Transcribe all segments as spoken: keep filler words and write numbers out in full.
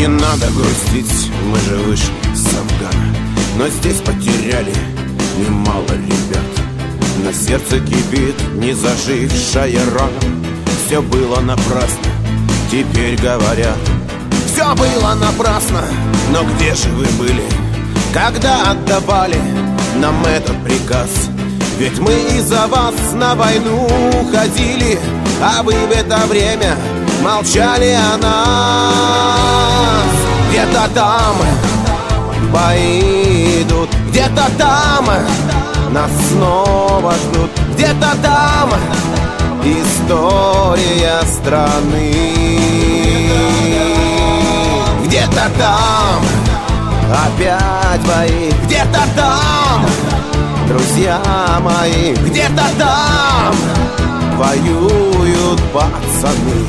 Не надо грустить, мы же вышли с Афгана, но здесь потеряли немало ребят. На сердце кипит незажившая рана. Все было напрасно, теперь говорят. Все было напрасно, но где же вы были, когда отдавали нам этот приказ? Ведь мы из-за вас на войну ходили, а вы в это время молчали о нас. Где-то там бои идут, где-то там нас снова ждут, где-то там история страны. Где-то там опять бои, где-то там, друзья мои, где-то там воюют пацаны.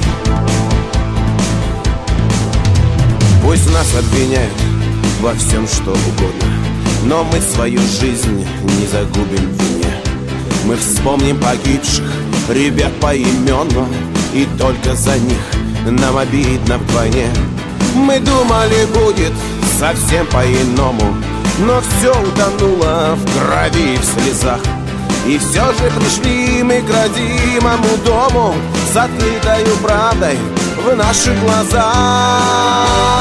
Пусть нас обвиняют во всем, что угодно, но мы свою жизнь не загубим в вине. Мы вспомним погибших ребят поименно, и только за них нам обидно вдвойне. Мы думали, будет совсем по-иному, но все утонуло в крови и в слезах. И все же пришли мы к родимому дому с открытою правдой в наших глазах.